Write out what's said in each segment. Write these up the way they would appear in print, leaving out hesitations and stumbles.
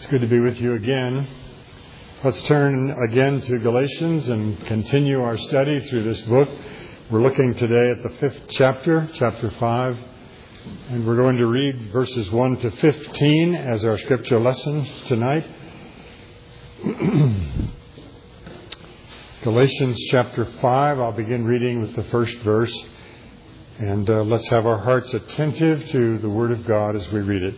It's good to be with you again. Let's turn again to Galatians and continue our study through this book. We're looking today at the 5th chapter, chapter 5, and we're going to read verses 1 to 15 as our scripture lessons tonight. Galatians chapter 5, I'll begin reading with the first verse, and let's have our hearts attentive to the Word of God as we read it.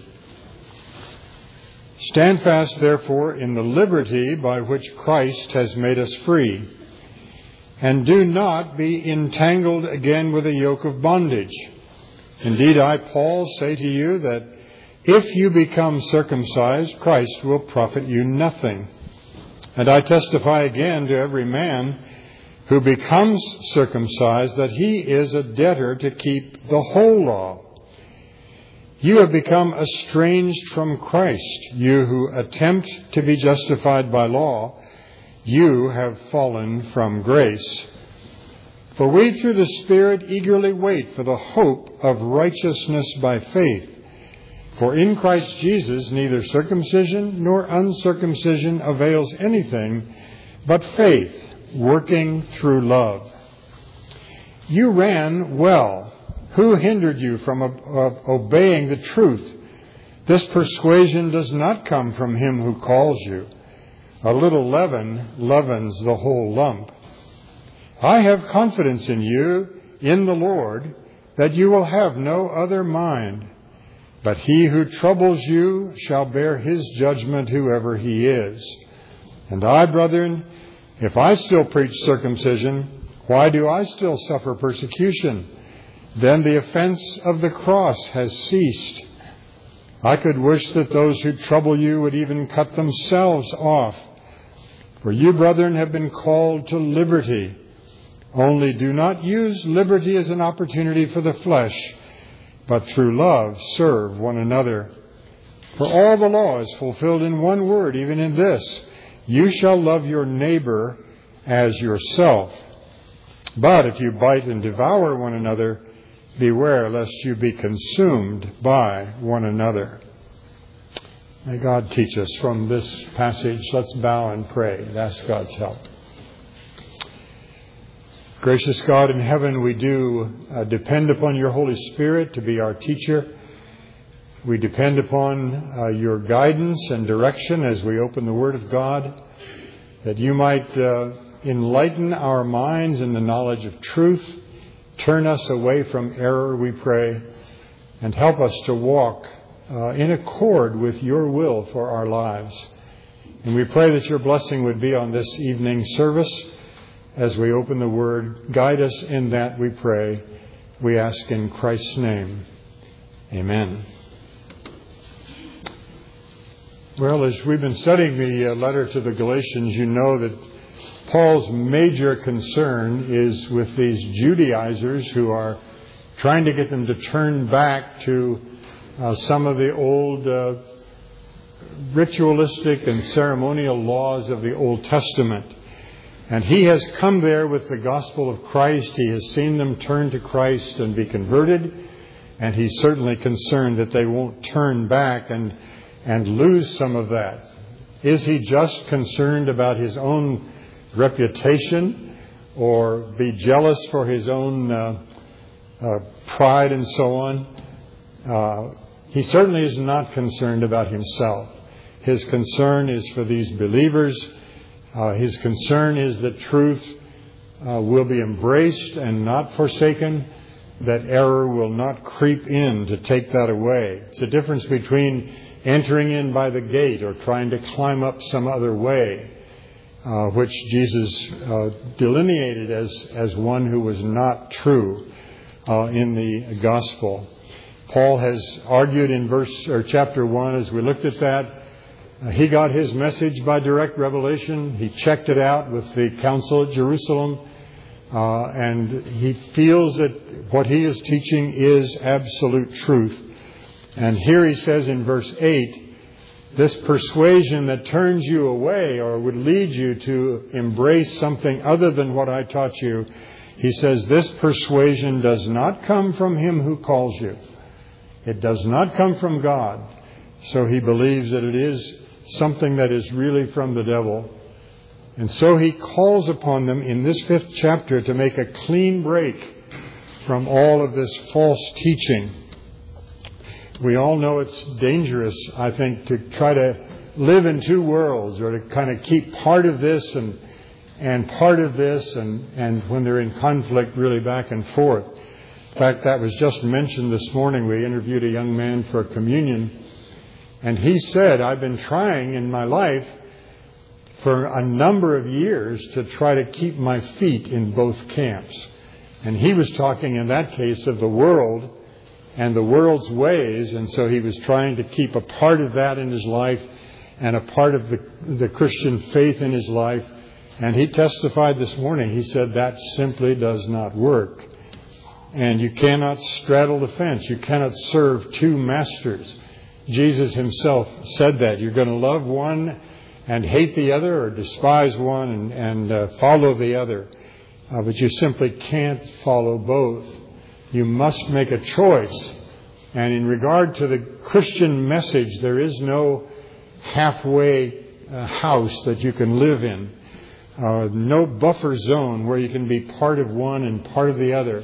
Stand fast, therefore, in the liberty by which Christ has made us free, and do not be entangled again with a yoke of bondage. Indeed, I, Paul, say to you that if you become circumcised, Christ will profit you nothing. And I testify again to every man who becomes circumcised that he is a debtor to keep the whole law. You have become estranged from Christ, you who attempt to be justified by law. You have fallen from grace. For we through the Spirit eagerly wait for the hope of righteousness by faith. For in Christ Jesus neither circumcision nor uncircumcision avails anything, but faith working through love. You ran well. Who hindered you from obeying the truth? This persuasion does not come from him who calls you. A little leaven leavens the whole lump. I have confidence in you, in the Lord, that you will have no other mind. But he who troubles you shall bear his judgment, whoever he is. And I, brethren, if I still preach circumcision, why do I still suffer persecution? Then the offense of the cross has ceased. I could wish that those who trouble you would even cut themselves off. For you, brethren, have been called to liberty. Only do not use liberty as an opportunity for the flesh, but through love serve one another. For all the law is fulfilled in one word, even in this: you shall love your neighbor as yourself. But if you bite and devour one another, beware lest you be consumed by one another. May God teach us from this passage. Let's bow and pray and ask God's help. Gracious God in heaven, we do depend upon your Holy Spirit to be our teacher. We depend upon your guidance and direction as we open the Word of God, that you might enlighten our minds in the knowledge of truth. Turn us away from error, we pray, and help us to walk in accord with your will for our lives. And we pray that your blessing would be on this evening service as we open the Word. Guide us in that, we pray. We ask in Christ's name. Amen. Well, as we've been studying the letter to the Galatians, you know that Paul's major concern is with these Judaizers who are trying to get them to turn back to some of the old ritualistic and ceremonial laws of the Old Testament. And he has come there with the gospel of Christ. He has seen them turn to Christ and be converted. And he's certainly concerned that they won't turn back and lose some of that. Is he just concerned about his own reputation or be jealous for his own pride and so on? He certainly is not concerned about himself. His concern is for these believers. His concern is that truth will be embraced and not forsaken, that error will not creep in to take that away. It's the difference between entering in by the gate or trying to climb up some other way, which Jesus delineated as one who was not true in the gospel. Paul has argued in chapter 1, as we looked at that, he got his message by direct revelation. He checked it out with the council at Jerusalem, and he feels that what he is teaching is absolute truth. And here he says in verse 8, this persuasion that turns you away or would lead you to embrace something other than what I taught you, he says, this persuasion does not come from him who calls you. It does not come from God. So he believes that it is something that is really from the devil. And so he calls upon them in this 5th chapter to make a clean break from all of this false teaching. We all know it's dangerous, I think, to try to live in two worlds, or to kind of keep part of this and part of this, and when they're in conflict, really back and forth. In fact, that was just mentioned this morning. We interviewed a young man for a communion, and he said, I've been trying in my life for a number of years to try to keep my feet in both camps. And he was talking in that case of the world and the world's ways, and so he was trying to keep a part of that in his life and a part of the Christian faith in his life. And he testified this morning, he said that simply does not work. And you cannot straddle the fence. You cannot serve two masters. Jesus himself said that. You're going to love one and hate the other, or despise one and follow the other. But you simply can't follow both. You must make a choice. And in regard to the Christian message, there is no halfway house that you can live in. No buffer zone where you can be part of one and part of the other.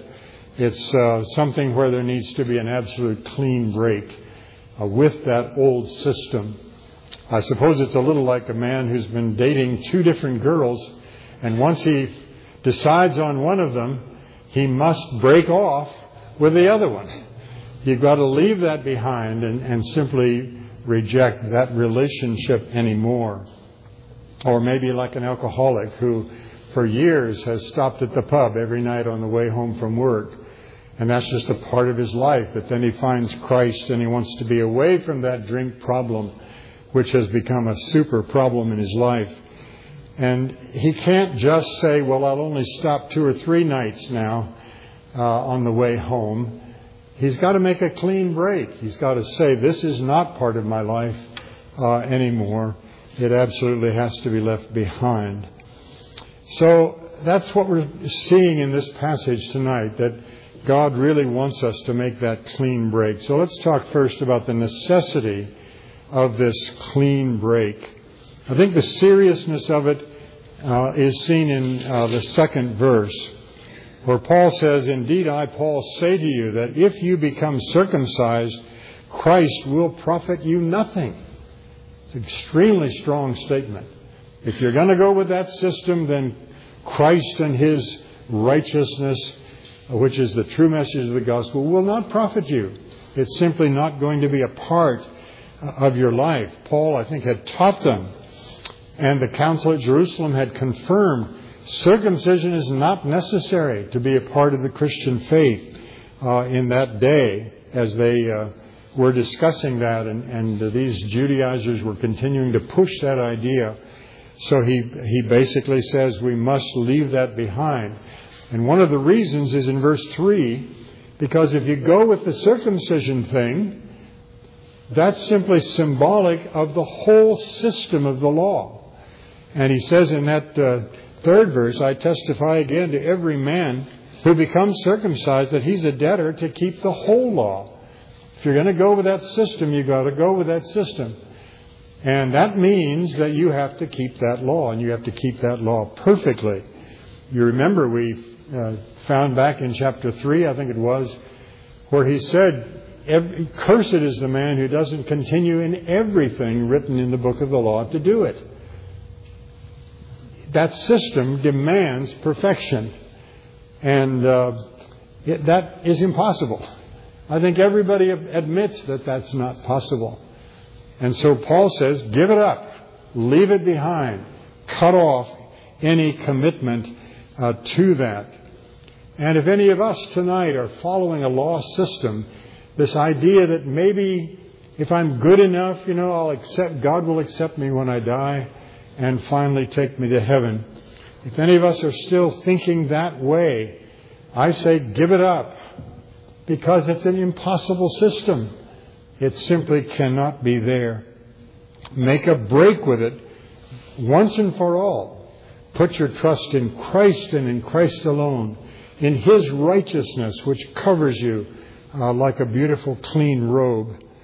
It's something where there needs to be an absolute clean break with that old system. I suppose it's a little like a man who's been dating two different girls, and once he decides on one of them, he must break off with the other one. You've got to leave that behind and simply reject that relationship anymore. Or maybe like an alcoholic who for years has stopped at the pub every night on the way home from work. And that's just a part of his life. But then he finds Christ and he wants to be away from that drink problem, which has become a super problem in his life. And he can't just say, well, I'll only stop 2 or 3 nights now on the way home. He's got to make a clean break. He's got to say, this is not part of my life anymore. It absolutely has to be left behind. So that's what we're seeing in this passage tonight, that God really wants us to make that clean break. So let's talk first about the necessity of this clean break. I think the seriousness of it is seen in the 2nd verse, where Paul says, indeed, I, Paul, say to you that if you become circumcised, Christ will profit you nothing. It's an extremely strong statement. If you're going to go with that system, then Christ and his righteousness, which is the true message of the gospel, will not profit you. It's simply not going to be a part of your life. Paul, I think, had taught them, and the council at Jerusalem had confirmed circumcision is not necessary to be a part of the Christian faith in that day, as they were discussing that, and these Judaizers were continuing to push that idea. So he basically says we must leave that behind. And one of the reasons is in verse 3, because if you go with the circumcision thing, that's simply symbolic of the whole system of the law. And he says in that 3rd verse, I testify again to every man who becomes circumcised that he's a debtor to keep the whole law. If you're going to go with that system, you've got to go with that system. And that means that you have to keep that law, and you have to keep that law perfectly. You remember we found back in chapter 3, I think it was, where he said, cursed is the man who doesn't continue in everything written in the book of the law to do it. That system demands perfection. And that is impossible. I think everybody admits that that's not possible. And so Paul says, give it up. Leave it behind. Cut off any commitment to that. And if any of us tonight are following a law system, this idea that maybe if I'm good enough, God will accept me when I die and finally take me to heaven. If any of us are still thinking that way, I say give it up, because it's an impossible system. It simply cannot be there. Make a break with it once and for all. Put your trust in Christ and in Christ alone, in his righteousness, which covers you like a beautiful clean robe.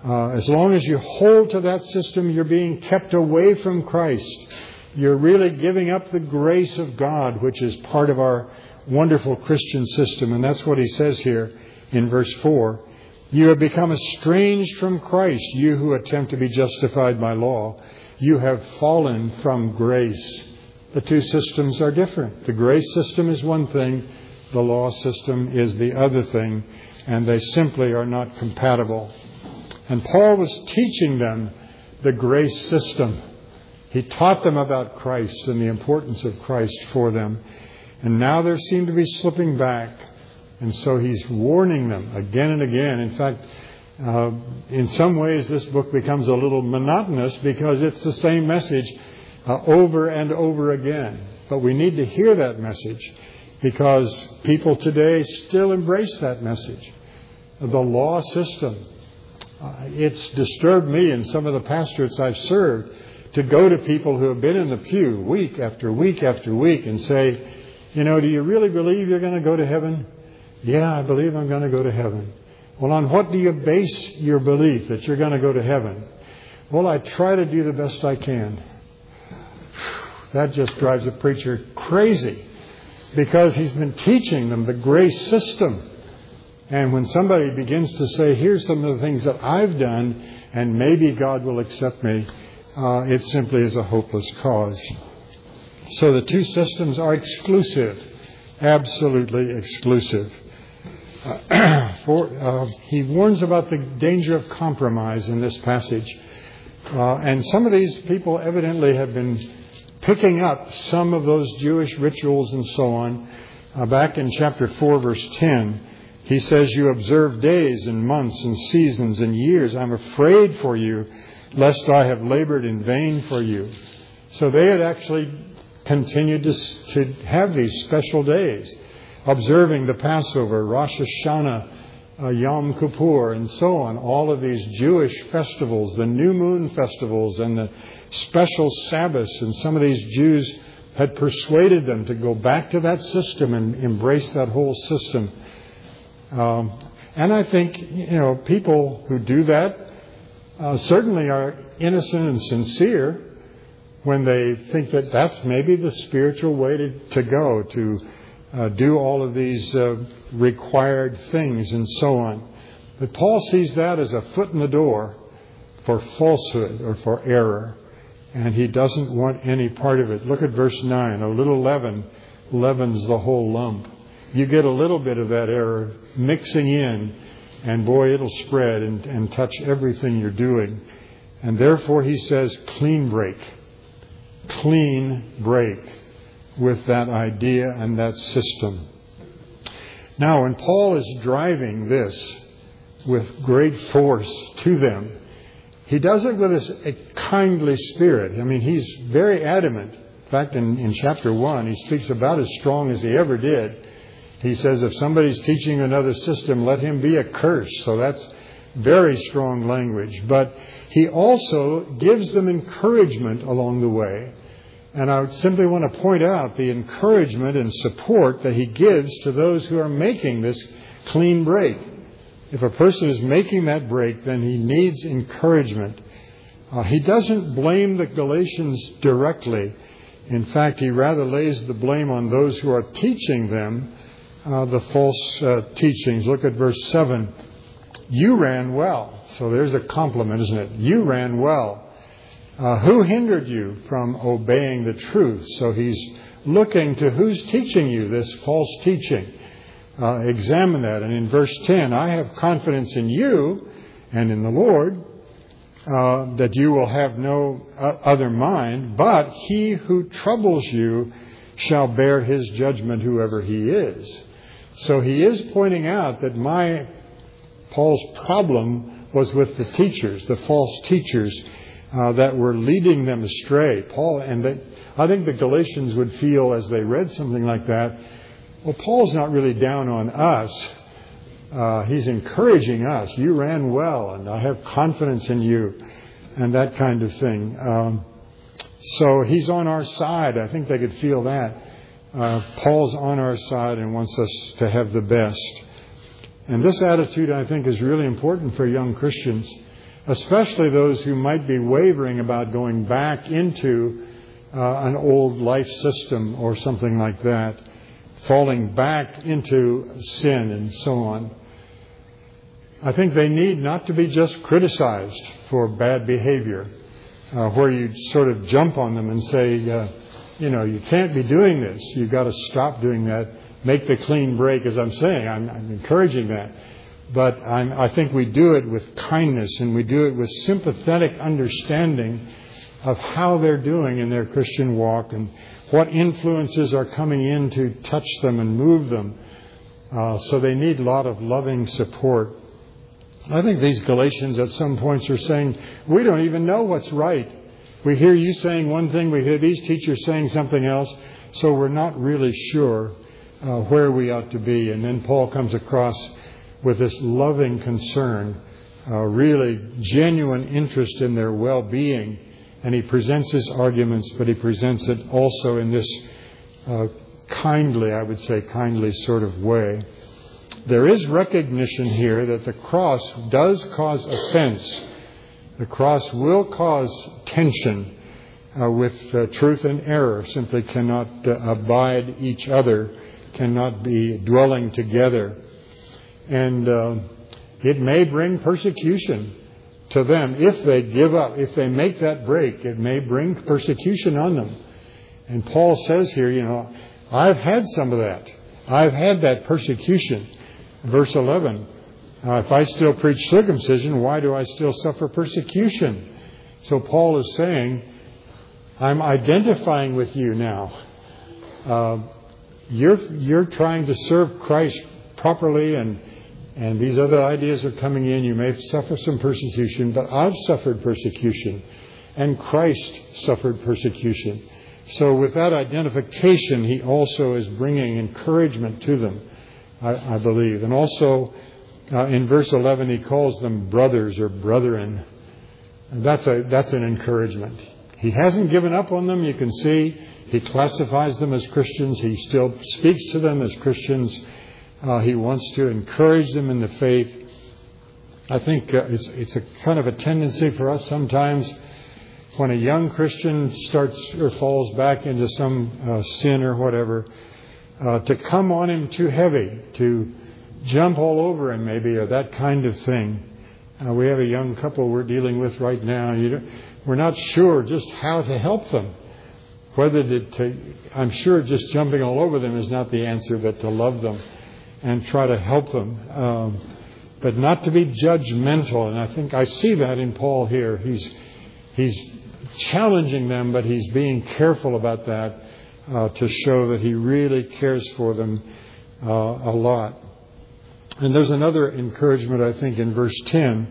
As long as you hold to that system, you're being kept away from Christ. You're really giving up the grace of God, which is part of our wonderful Christian system. And that's what he says here in verse 4. You have become estranged from Christ, you who attempt to be justified by law. You have fallen from grace. The two systems are different. The grace system is one thing. The law system is the other thing. And they simply are not compatible. And Paul was teaching them the grace system. He taught them about Christ and the importance of Christ for them. And now they seem to be slipping back. And so he's warning them again and again. In fact, in some ways this book becomes a little monotonous because it's the same message over and over again. But we need to hear that message because people today still embrace that message. The law system. It's disturbed me in some of the pastorates I've served to go to people who have been in the pew week after week after week and say, you know, do you really believe you're going to go to heaven? Yeah, I believe I'm going to go to heaven. Well, on what do you base your belief that you're going to go to heaven? Well, I try to do the best I can. That just drives a preacher crazy because he's been teaching them the grace system. And when somebody begins to say, here's some of the things that I've done and maybe God will accept me, it simply is a hopeless cause. So the two systems are exclusive, absolutely exclusive. He warns about the danger of compromise in this passage. And some of these people evidently have been picking up some of those Jewish rituals and so on. Back in chapter 4, verse 10, he says, you observe days and months and seasons and years. I'm afraid for you, lest I have labored in vain for you. So they had actually continued to have these special days, observing the Passover, Rosh Hashanah, Yom Kippur, and so on. All of these Jewish festivals, the new moon festivals, and the special Sabbaths. And some of these Jews had persuaded them to go back to that system and embrace that whole system. And I think, people who do that certainly are innocent and sincere when they think that that's maybe the spiritual way to go, to do all of these required things and so on. But Paul sees that as a foot in the door for falsehood or for error. And he doesn't want any part of it. Look at verse 9. A little leaven leavens the whole lump. You get a little bit of that error mixing in, and boy, it'll spread and touch everything you're doing. And therefore he says, clean break with that idea and that system. Now, when Paul is driving this with great force to them, he does it with a kindly spirit. I mean, he's very adamant. In fact, in chapter 1, he speaks about as strong as he ever did. He says, if somebody's teaching another system, let him be accursed. So that's very strong language. But he also gives them encouragement along the way. And I simply want to point out the encouragement and support that he gives to those who are making this clean break. If a person is making that break, then he needs encouragement. He doesn't blame the Galatians directly. In fact, he rather lays the blame on those who are teaching them the false teachings. Look at verse 7. You ran well. So there's a compliment, isn't it? You ran well. Who hindered you from obeying the truth? So he's looking to who's teaching you this false teaching. Examine that. And in verse 10, I have confidence in you and in the Lord that you will have no other mind, but he who troubles you shall bear his judgment, whoever he is. So he is pointing out that Paul's problem was with the teachers, the false teachers that were leading them astray. I think the Galatians would feel as they read something like that, well, Paul's not really down on us. He's encouraging us. You ran well, and I have confidence in you, and that kind of thing. So he's on our side. I think they could feel that. Paul's on our side and wants us to have the best. And this attitude, I think, is really important for young Christians. especially those who might be wavering about going back into an old life system or something like that, falling back into sin and so on. I think they need not to be just criticized for bad behavior, where you sort of jump on them and say, you can't be doing this. You've got to stop doing that. Make the clean break, as I'm saying. I'm encouraging that. But I think we do it with kindness, and we do it with sympathetic understanding of how they're doing in their Christian walk and what influences are coming in to touch them and move them. So they need a lot of loving support. I think these Galatians at some points are saying, we don't even know what's right. We hear you saying one thing, we hear these teachers saying something else, so we're not really sure where we ought to be. And then Paul comes across with this loving concern, really genuine interest in their well-being. And he presents his arguments, but he presents it also in this kindly sort of way. There is recognition here that the cross does cause offense. The cross will cause tension with truth and error. Simply cannot abide each other, cannot be dwelling together. And it may bring persecution to them if they give up, if they make that break. It may bring persecution on them. And Paul says here, I've had some of that. I've had that persecution. Verse 11, if I still preach circumcision, why do I still suffer persecution? So Paul is saying, I'm identifying with you now. You're trying to serve Christ properly, and these other ideas are coming in. You may suffer some persecution, but I've suffered persecution, and Christ suffered persecution. So with that identification, he also is bringing encouragement to them, I believe. And also in verse 11, he calls them brothers or brethren. And that's an encouragement. He hasn't given up on them. You can see he classifies them as Christians. He still speaks to them as Christians. He wants to encourage them in the faith. I think it's a kind of a tendency for us sometimes when a young Christian starts or falls back into some sin or whatever, to come on him too heavy, to jump all over him maybe, or that kind of thing. We have a young couple we're dealing with right now. We're not sure just how to help them. I'm sure just jumping all over them is not the answer, but to love them and try to help them, but not to be judgmental. And I think I see that in Paul here. He's challenging them, but he's being careful about that to show that he really cares for them a lot. And there's another encouragement, I think, in verse 10.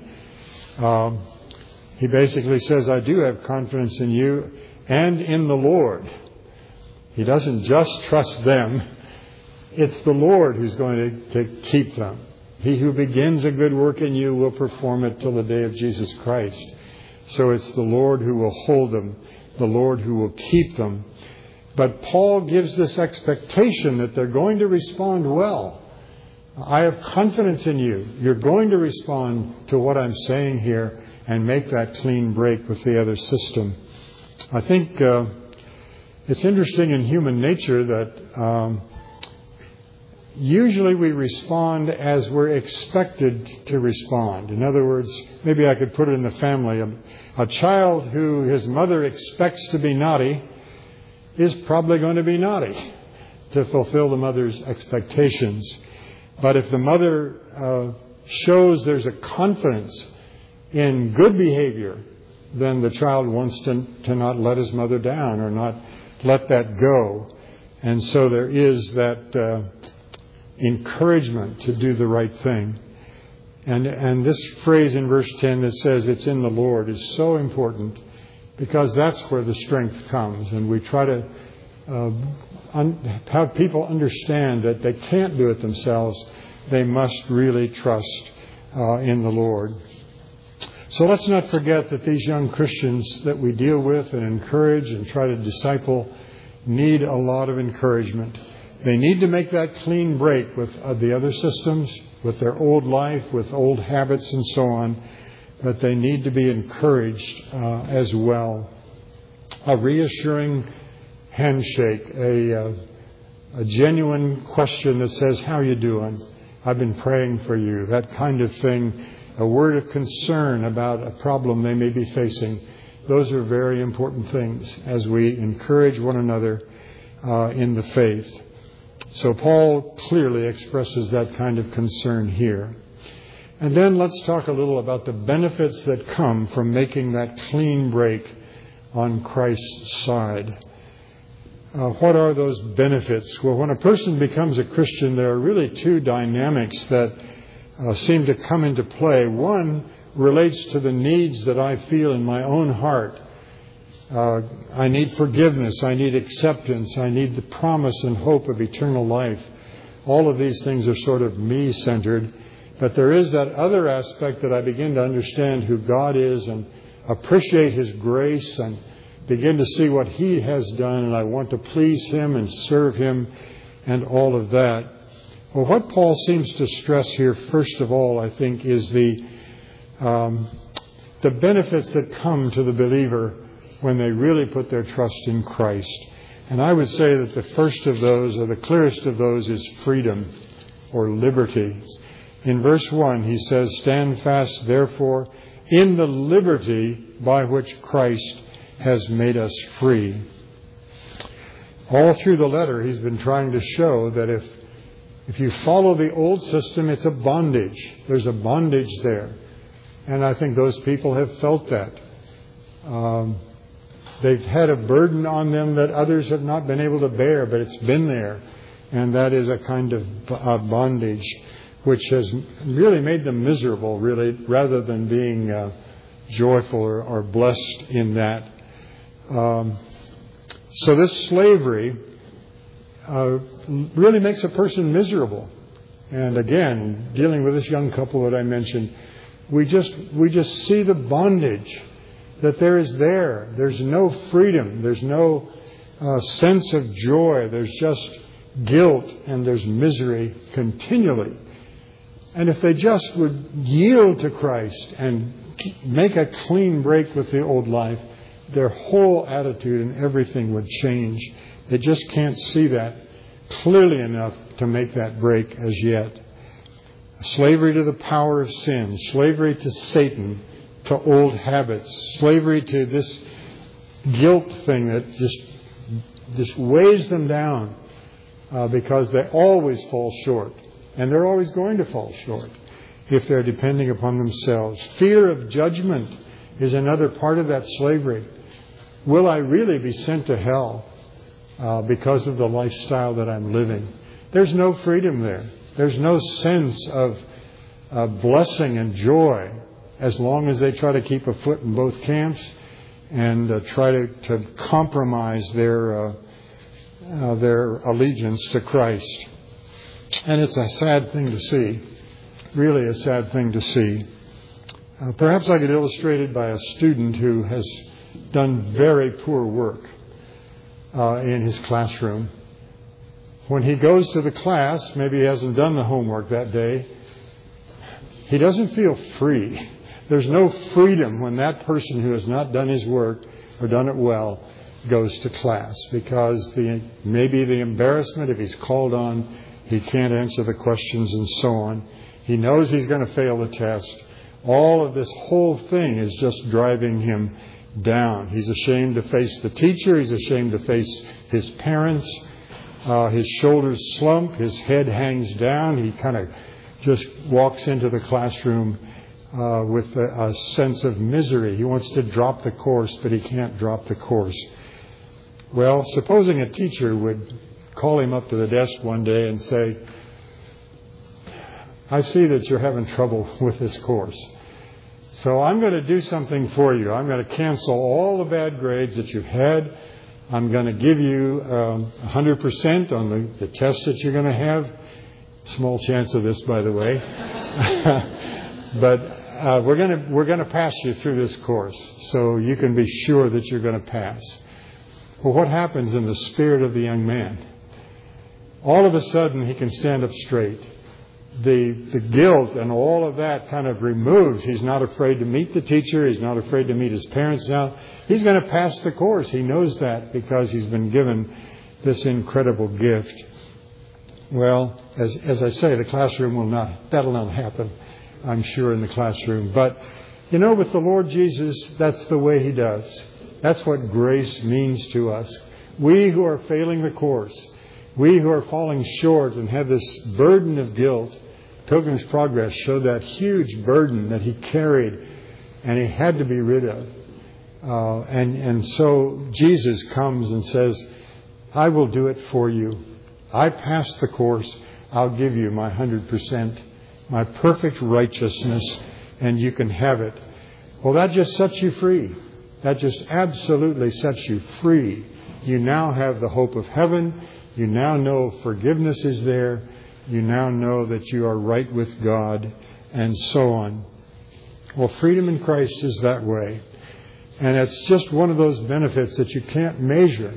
He basically says, I do have confidence in you and in the Lord. He doesn't just trust them. It's the Lord who's going to keep them. He who begins a good work in you will perform it till the day of Jesus Christ. So it's the Lord who will hold them, the Lord who will keep them. But Paul gives this expectation that they're going to respond well. I have confidence in you. You're going to respond to what I'm saying here and make that clean break with the other system. I think it's interesting in human nature that usually we respond as we're expected to respond. In other words, maybe I could put it in the family. A child who his mother expects to be naughty is probably going to be naughty to fulfill the mother's expectations. But if the mother shows there's a confidence in good behavior, then the child wants to not let his mother down or not let that go. And so there is that encouragement to do the right thing. And this phrase in verse 10 that says it's in the Lord is so important, because that's where the strength comes. And we try to have people understand that they can't do it themselves. They must really trust in the Lord. So let's not forget that these young Christians that we deal with and encourage and try to disciple need a lot of encouragement. They need to make that clean break with the other systems, with their old life, with old habits and so on. but they need to be encouraged as well. A reassuring handshake, a genuine question that says, "How are you doing? I've been praying for you." That kind of thing. A word of concern about a problem they may be facing. Those are very important things as we encourage one another in the faith. So Paul clearly expresses that kind of concern here. And then let's talk a little about the benefits that come from making that clean break on Christ's side. What are those benefits? Well, when a person becomes a Christian, there are really two dynamics that seem to come into play. One relates to the needs that I feel in my own heart. I need forgiveness. I need acceptance. I need the promise and hope of eternal life. All of these things are sort of me-centered. But there is that other aspect that I begin to understand who God is and appreciate His grace and begin to see what He has done, and I want to please Him and serve Him and all of that. Well, what Paul seems to stress here, first of all, I think, is the benefits that come to the believer when they really put their trust in Christ. And I would say that the first of those, or the clearest of those, is freedom or liberty. In verse 1, he says, "Stand fast, therefore, in the liberty by which Christ has made us free." All through the letter, he's been trying to show that if you follow the old system, it's a bondage. There's a bondage there. And I think those people have felt that. They've had a burden on them that others have not been able to bear, but it's been there. And that is a kind of bondage which has really made them miserable, really, rather than being joyful or blessed in that. So this slavery really makes a person miserable. And again, dealing with this young couple that I mentioned, we just see the bondage that there is there. There's no freedom. There's no sense of joy. There's just guilt and there's misery continually. And if they just would yield to Christ and make a clean break with the old life, their whole attitude and everything would change. They just can't see that clearly enough to make that break as yet. Slavery to the power of sin, slavery to Satan, to old habits, slavery to this guilt thing that just weighs them down because they always fall short. And they're always going to fall short if they're depending upon themselves. Fear of judgment is another part of that slavery. Will I really be sent to hell because of the lifestyle that I'm living? There's no freedom there. There's no sense of blessing and joy as long as they try to keep a foot in both camps and try to compromise their allegiance to Christ. And it's a sad thing to see, really a sad thing to see. Perhaps I could illustrate it by a student who has done very poor work in his classroom. When he goes to the class, maybe he hasn't done the homework that day, he doesn't feel free. There's no freedom when that person who has not done his work or done it well goes to class, because maybe the embarrassment if he's called on, he can't answer the questions and so on. He knows he's going to fail the test. All of this whole thing is just driving him down. He's ashamed to face the teacher. He's ashamed to face his parents. His shoulders slump. His head hangs down. He kind of just walks into the classroom with a sense of misery. He wants to drop the course, but he can't drop the course. Well, supposing a teacher would call him up to the desk one day and say, "I see that you're having trouble with this course. So I'm going to do something for you. I'm going to cancel all the bad grades that you've had. I'm going to give you 100% on the tests that you're going to have." Small chance of this, by the way. But we're going to pass you through this course, so you can be sure that you're going to pass. Well, what happens in the spirit of the young man? All of a sudden, he can stand up straight. the guilt and all of that kind of removes. He's not afraid to meet the teacher. He's not afraid to meet his parents now. He's going to pass the course. He knows that because he's been given this incredible gift. Well, as I say, the classroom that'll not happen, I'm sure, in the classroom. But, with the Lord Jesus, that's the way He does. That's what grace means to us. We who are failing the course, we who are falling short and have this burden of guilt, Pilgrim's Progress showed that huge burden that he carried and he had to be rid of. And so Jesus comes and says, I will do it for you. I passed the course. I'll give you my 100%, my perfect righteousness, and you can have it. Well, that just sets you free. That just absolutely sets you free. You now have the hope of heaven. You now know forgiveness is there. You now know that you are right with God, and so on. Well, freedom in Christ is that way. And it's just one of those benefits that you can't measure.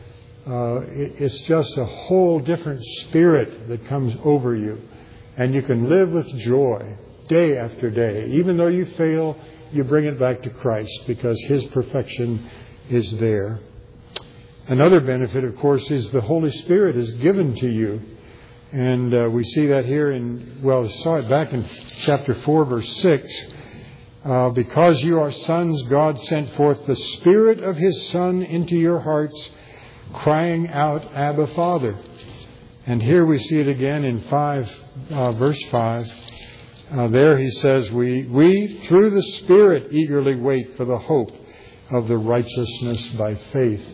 It's just a whole different spirit that comes over you. And you can live with joy day after day. Even though you fail, you bring it back to Christ because His perfection is there. Another benefit, of course, is the Holy Spirit is given to you. And we see that here we saw it back in chapter 4, verse 6. Because you are sons, God sent forth the Spirit of His Son into your hearts, crying out, Abba, Father. And here we see it again in verse 5. There he says, we through the Spirit eagerly wait for the hope of the righteousness by faith.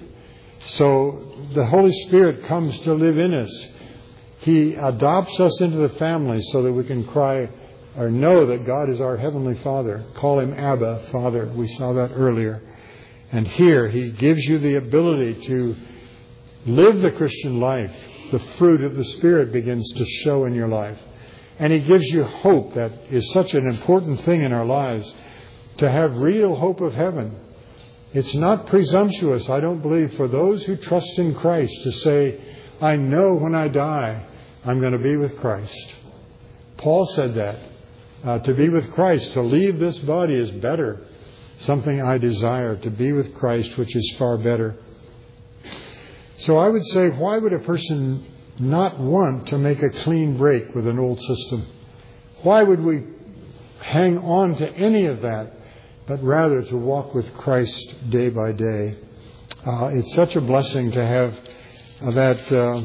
So the Holy Spirit comes to live in us. He adopts us into the family so that we can cry or know that God is our Heavenly Father. Call Him Abba, Father. We saw that earlier. And here He gives you the ability to live the Christian life. The fruit of the Spirit begins to show in your life. And He gives you hope. That is such an important thing in our lives, to have real hope of heaven. It's not presumptuous, I don't believe, for those who trust in Christ to say, I know when I die, I'm going to be with Christ. Paul said that. To be with Christ, to leave this body is better. Something I desire, to be with Christ, which is far better. So I would say, why would a person not want to make a clean break with an old system? Why would we hang on to any of that, but rather to walk with Christ day by day? It's such a blessing to have that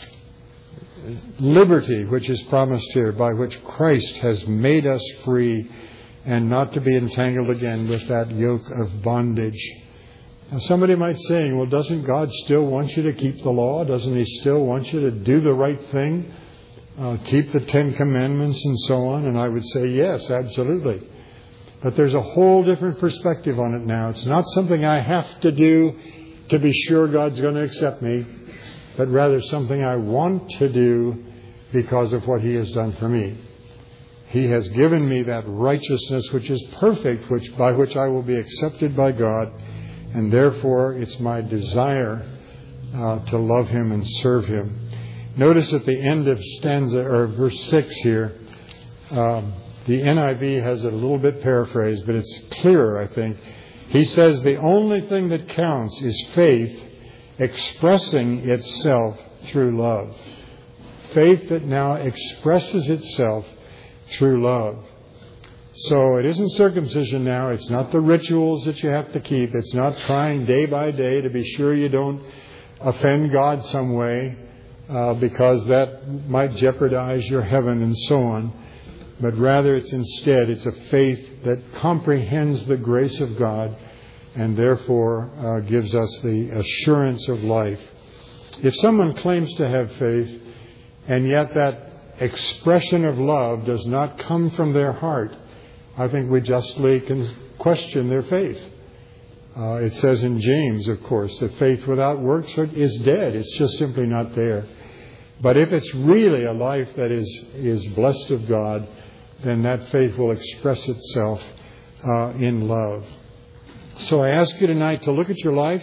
liberty which is promised here, by which Christ has made us free, and not to be entangled again with that yoke of bondage. Now, somebody might say, well, doesn't God still want you to keep the law? Doesn't He still want you to do the right thing? Keep the 10 Commandments and so on? And I would say, yes, absolutely. But there's a whole different perspective on it now. It's not something I have to do to be sure God's going to accept me, but rather something I want to do because of what He has done for me. He has given me that righteousness which is perfect, by which I will be accepted by God, and therefore it's my desire to love Him and serve Him. Notice at the end of verse 6 here, the NIV has it a little bit paraphrased, but it's clearer, I think. He says the only thing that counts is faith expressing itself through love. Faith that now expresses itself through love. So it isn't circumcision now. It's not the rituals that you have to keep. It's not trying day by day to be sure you don't offend God some way, because that might jeopardize your heaven and so on. But rather it's a faith that comprehends the grace of God and therefore gives us the assurance of life. If someone claims to have faith and yet that expression of love does not come from their heart, I think we justly can question their faith. It says in James, of course, that faith without works is dead. It's just simply not there. But if it's really a life that is blessed of God, then that faith will express itself in love. So I ask you tonight to look at your life.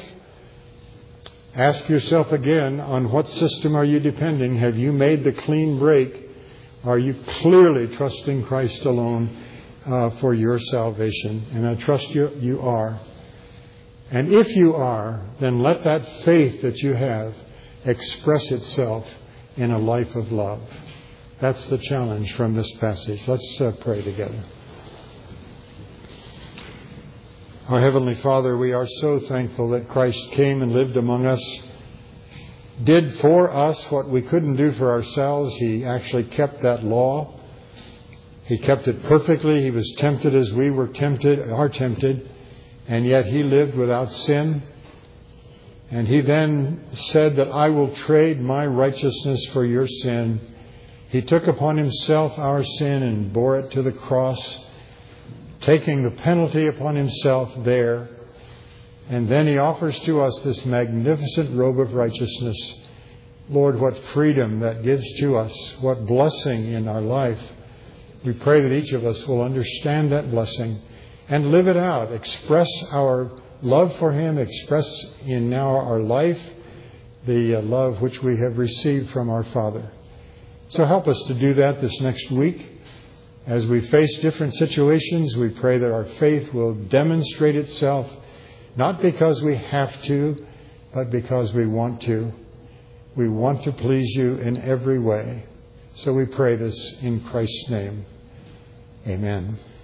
Ask yourself again, on what system are you depending? Have you made the clean break Are you clearly trusting Christ alone for your salvation? And I trust you are. And if you are, then let that faith that you have express itself in a life of love. That's the challenge from this passage. Let's pray together. Our Heavenly Father, we are so thankful that Christ came and lived among us, did for us what we couldn't do for ourselves. He actually kept that law. He kept it perfectly. He was tempted as we are tempted, and yet He lived without sin. And He then said that I will trade my righteousness for your sin. He took upon Himself our sin and bore it to the cross, taking the penalty upon Himself there. And then He offers to us this magnificent robe of righteousness. Lord, what freedom that gives to us, what blessing in our life. We pray that each of us will understand that blessing and live it out, express our love for Him, express in now our life the love which we have received from our Father. So help us to do that this next week. As we face different situations, we pray that our faith will demonstrate itself, not because we have to, but because we want to. We want to please you in every way. So we pray this in Christ's name. Amen.